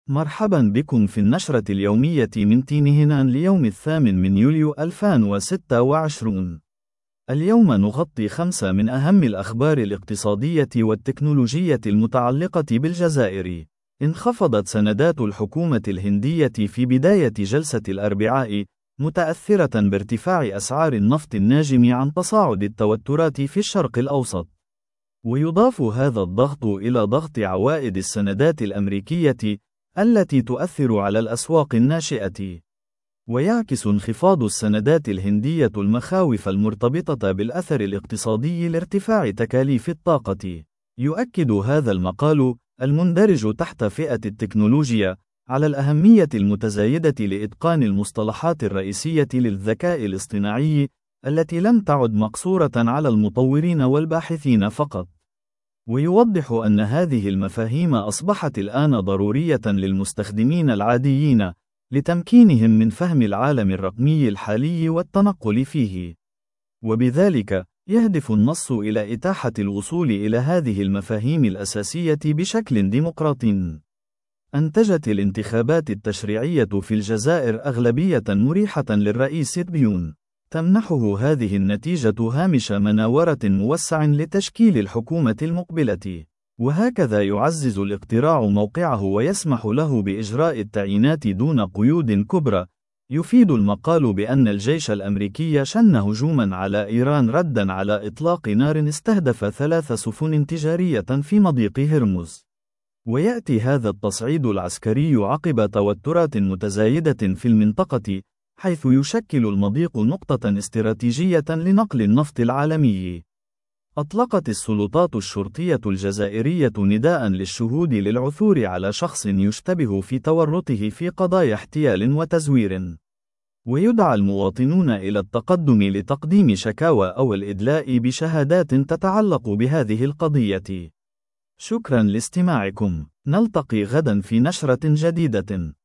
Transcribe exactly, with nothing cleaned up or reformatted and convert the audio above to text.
مرحبا بكم في النشرة اليومية من تينهنان ليوم الثامن من يوليو ألفين وستة وعشرين. اليوم نغطي خمسة من أهم الأخبار الاقتصادية والتكنولوجية المتعلقة بالجزائر. انخفضت سندات الحكومة الهندية في بداية جلسة الأربعاء، متأثرة بارتفاع أسعار النفط الناجم عن تصاعد التوترات في الشرق الأوسط. ويضاف هذا الضغط إلى ضغط عوائد السندات الأمريكية التي تؤثر على الأسواق الناشئة. ويعكس انخفاض السندات الهندية المخاوف المرتبطة بالأثر الاقتصادي لارتفاع تكاليف الطاقة. يؤكد هذا المقال، المندرج تحت فئة التكنولوجيا، على الأهمية المتزايدة لإتقان المصطلحات الرئيسية للذكاء الاصطناعي، التي لم تعد مقصورة على المطورين والباحثين فقط. ويوضح أن هذه المفاهيم أصبحت الآن ضرورية للمستخدمين العاديين، لتمكينهم من فهم العالم الرقمي الحالي والتنقل فيه. وبذلك، يهدف النص إلى إتاحة الوصول إلى هذه المفاهيم الأساسية بشكل ديمقراطي. أنتجت الانتخابات التشريعية في الجزائر أغلبية مريحة للرئيس تبيون. تمنحه هذه النتيجة هامش مناورة موسع لتشكيل الحكومة المقبلة. وهكذا يعزز الاقتراع موقعه ويسمح له بإجراء التعيينات دون قيود كبرى. يفيد المقال بأن الجيش الأمريكي شن هجوما على إيران ردا على إطلاق نار استهدف ثلاث سفن تجارية في مضيق هرمز. ويأتي هذا التصعيد العسكري عقب توترات متزايدة في المنطقة، حيث يشكل المضيق نقطة استراتيجية لنقل النفط العالمي. أطلقت السلطات الشرطية الجزائرية نداء للشهود للعثور على شخص يشتبه في تورطه في قضايا احتيال وتزوير. ويدعى المواطنون إلى التقدم لتقديم شكاوى أو الإدلاء بشهادات تتعلق بهذه القضية. شكرا لاستماعكم. نلتقي غدا في نشرة جديدة.